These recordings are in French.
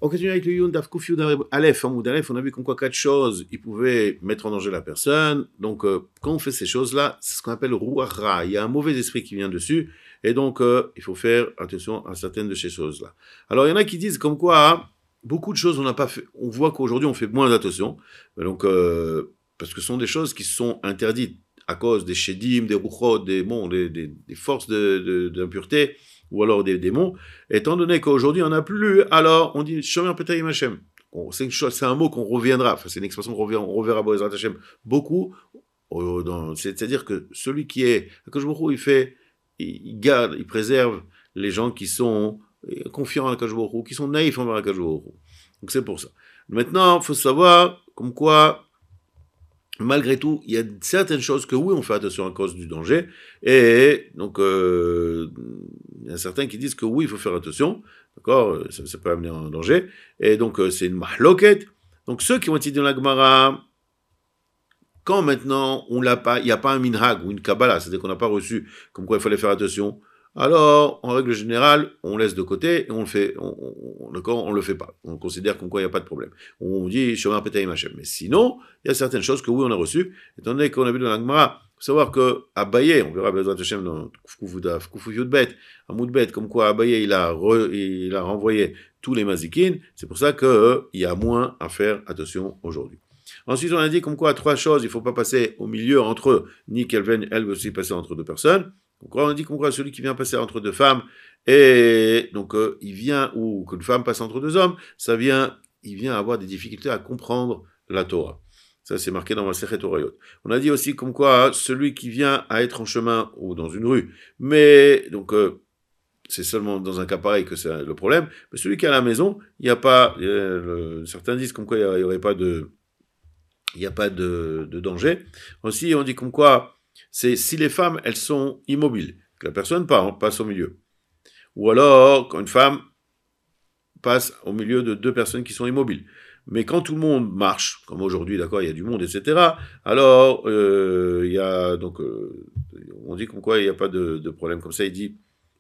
On continue avec le Yun Daf Kuf Yud Aleph. En Moud Aleph, on a vu comme quoi 4 choses, ils pouvaient mettre en danger la personne. Donc, quand on fait ces choses-là, c'est ce qu'on appelle Ruach Ra. Il y a un mauvais esprit qui vient dessus. Et donc, il faut faire attention à certaines de ces choses-là. Alors, il y en a qui disent comme quoi, beaucoup de choses, on n'a pas fait. On voit qu'aujourd'hui, on fait moins attention. Donc, parce que ce sont des choses qui sont interdites à cause des Shedim, des Ruchot, des forces d'impureté, ou alors des démons, étant donné qu'aujourd'hui on n'a plus, alors on dit Shomer Petayim Hashem. C'est un mot qu'on reviendra, enfin c'est une expression qu'on reverra Bo'ezrat Hashem beaucoup, c'est-à-dire que celui qui est, Akadosh Baruch Hu, il garde, il préserve les gens qui sont confiants à Akadosh Baruch Hu, qui sont naïfs envers Akadosh Baruch Hu. Donc c'est pour ça. Maintenant, il faut savoir comme quoi, malgré tout, il y a certaines choses que oui, on fait attention à cause du danger, et donc il y a certains qui disent que oui, il faut faire attention, d'accord, ça peut amener en danger, et donc c'est une mahloket. Donc ceux qui ont été dans la Gemara, quand maintenant on l'a pas, il n'y a pas un minhag ou une kabbalah, c'est-à-dire qu'on n'a pas reçu comme quoi il fallait faire attention, alors en règle générale, on laisse de côté et on le fait, d'accord, on le fait pas. On considère comme quoi il n'y a pas de problème. On dit Shomer Petayim Hashem. Mais sinon, il y a certaines choses que oui on a reçues, étant donné qu'on a vu dans la Gemara. Faut savoir que Abaye, on verra Bezrat Hashem dans Kufu Yudbet, à Moudbet, comme quoi Abaye il a renvoyé tous les mazikines. C'est pour ça que il y a moins à faire attention aujourd'hui. Ensuite, on a dit comme quoi 3 choses, il ne faut pas passer au milieu entre eux, ni qu'elle vienne elle aussi passer entre 2 personnes. Donc on a dit comme quoi celui qui vient passer entre 2 femmes, et donc il vient, ou qu'une femme passe entre 2 hommes, il vient avoir des difficultés à comprendre la Torah. Ça, c'est marqué dans Masechet Orayot. On a dit aussi comme quoi celui qui vient à être en chemin ou dans une rue, mais donc c'est seulement dans un cas pareil que c'est le problème, mais celui qui est à la maison, il n'y a pas, certains disent comme quoi il n'y aurait pas de, il n'y a pas de danger. Aussi, on dit comme quoi, c'est si les femmes, elles sont immobiles, que la personne passe au milieu. Ou alors, quand une femme passe au milieu de 2 personnes qui sont immobiles. Mais quand tout le monde marche, comme aujourd'hui, d'accord, il y a du monde, etc., alors, il y a, donc, on dit comme quoi il n'y a pas de problème. Comme ça, il dit,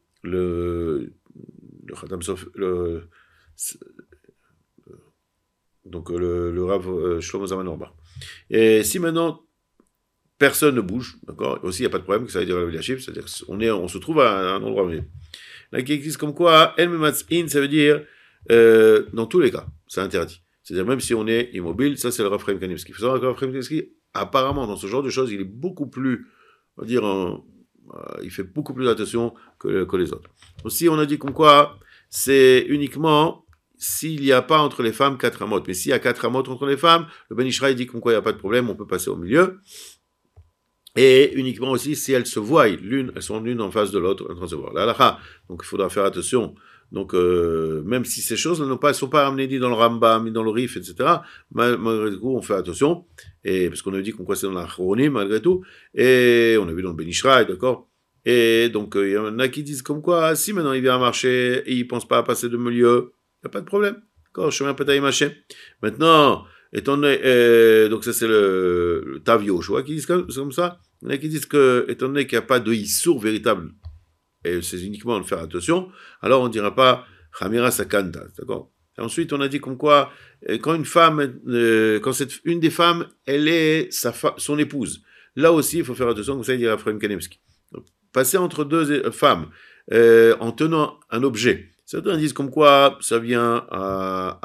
donc le Rav Shlomo Zalman Auerbach. Et si maintenant personne ne bouge, d'accord, aussi il n'y a pas de problème, que ça veut dire la Eliashib, c'est-à-dire qu'on se trouve à un endroit donné. Là, qui existe comme quoi, El Mematzin, ça veut dire dans tous les cas, c'est interdit. C'est-à-dire même si on est immobile, ça c'est le Rav Chaim Kanievski. Il faut savoir que le Rav Chaim Kanievski, apparemment dans ce genre de choses, il est beaucoup plus, on va dire, il fait beaucoup plus attention que les autres. Aussi, on a dit comme quoi, c'est uniquement s'il n'y a pas entre les femmes 4 amot. Mais s'il y a 4 amot entre les femmes, le Ben Ishraï dit comme quoi il n'y a pas de problème, on peut passer au milieu. Et uniquement aussi si elles se voient, elles sont l'une en face de l'autre en train de se voir. La donc il faudra faire attention. Donc même si ces choses ne sont pas amenées ni dans le Rambam, ni dans le Rif, etc., malgré tout, on fait attention. Et parce qu'on a dit comme quoi c'est dans la Chronim, malgré tout. Et on a vu dans le Ben Ishraï, d'accord. Et donc il y en a qui disent comme quoi, si maintenant il vient marcher et il ne pense pas à passer de milieu, il n'y a pas de problème. D'accord, Shomer Petayim Hashem. Maintenant, étant donné, donc ça c'est le Tav Yoshua qui dit comme ça. Il y en a qui disent que, étant donné qu'il n'y a pas de issour véritable, et c'est uniquement de faire attention, alors on ne dira pas Chamira Sakanta, d'accord. Et ensuite, on a dit comme quoi, quand une femme, quand une des femmes, elle est son épouse, là aussi, il faut faire attention, comme ça il dit Raphaël Kanievski. Passer entre 2 femmes, en tenant un objet, certains disent comme quoi ça vient à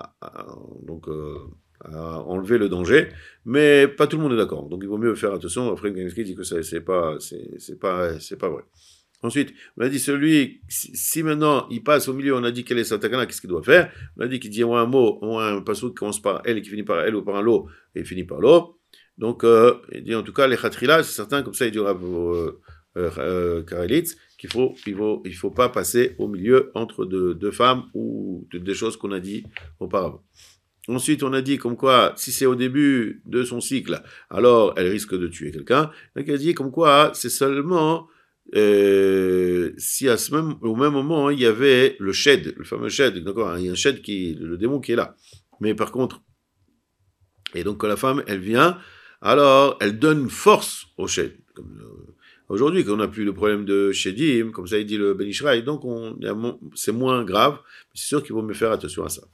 enlever le danger, mais pas tout le monde est d'accord. Donc il vaut mieux faire attention. Après, Kanievski dit que c'est pas vrai. Ensuite, on a dit si maintenant il passe au milieu, on a dit quelle est sa takana, qu'est-ce qu'il doit faire. On a dit qu'il dit un mot, un passage qui commence par elle et qui finit par elle ou par un lot et finit par l'eau. Donc il dit en tout cas les khatrila, c'est certain, comme ça il dira Karelitz, qu'il faut pas passer au milieu entre 2 femmes ou des choses qu'on a dit auparavant. Ensuite, on a dit comme quoi, si c'est au début de son cycle, alors elle risque de tuer quelqu'un. Donc, elle a dit comme quoi, c'est seulement si au même moment, il y avait le shed, le fameux shed, d'accord, il y a un shed le démon qui est là. Mais par contre, et donc quand la femme, elle vient, alors elle donne force au shed. Aujourd'hui, quand on n'a plus le problème de shedim, comme ça il dit le Ben Ishraï, donc c'est moins grave, mais c'est sûr qu'il vaut mieux faire attention à ça.